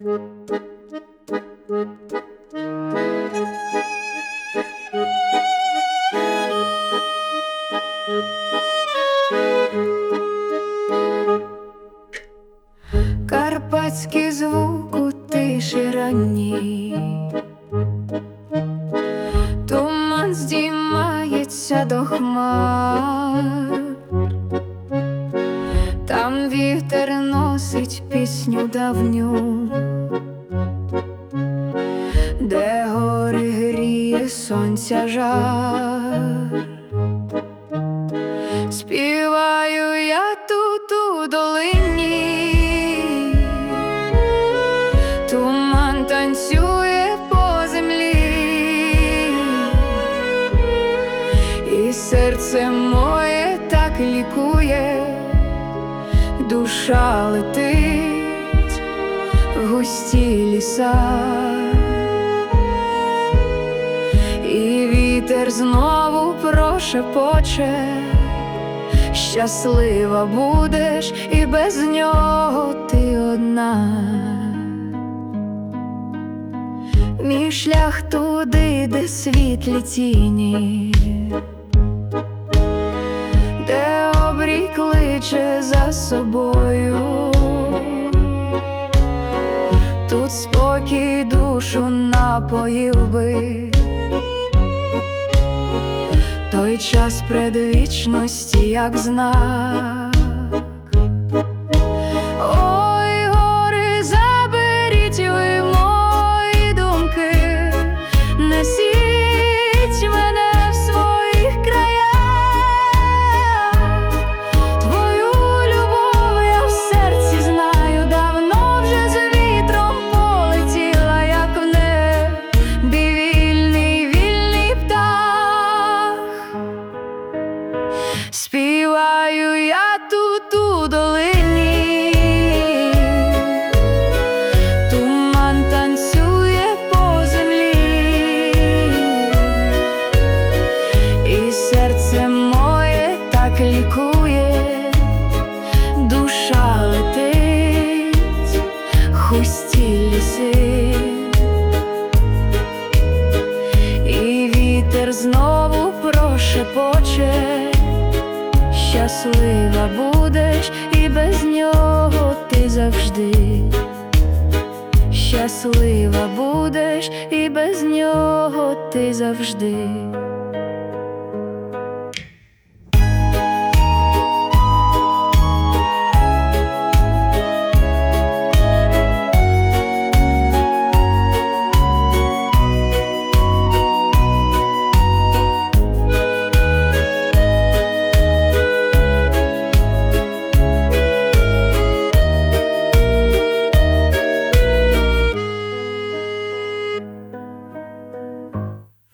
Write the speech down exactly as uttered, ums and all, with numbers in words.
Карпатський звук у тиші ранній, туман здіймається до хмар, там вітер носить пісню давню, де гори гріє сонця жар. Співаю я тут у долині, туман танцює по землі, і серце моє так лікує, душа летить в густі ліса, і вітер знову прошепоче: щаслива будеш, і без нього ти одна. Мій шлях туди, де світлі тіні, де обрій кличе за собою, тут спокій душу напоїв би, той час предвічності, як знак. Ой, гори, заберіть ви мої думки, несіть мене в своїх краях. Твою любов я в серці знаю, давно вже з вітром полетіла, як в небі вільний, вільний птах. Співаю я тут у долині, туман танцює по землі, і серце моє так лікує, душа летить в густі ліси, і вітер знову прошепоче: щаслива будеш, і без нього ти завжди. Щаслива будеш, і без нього ти завжди.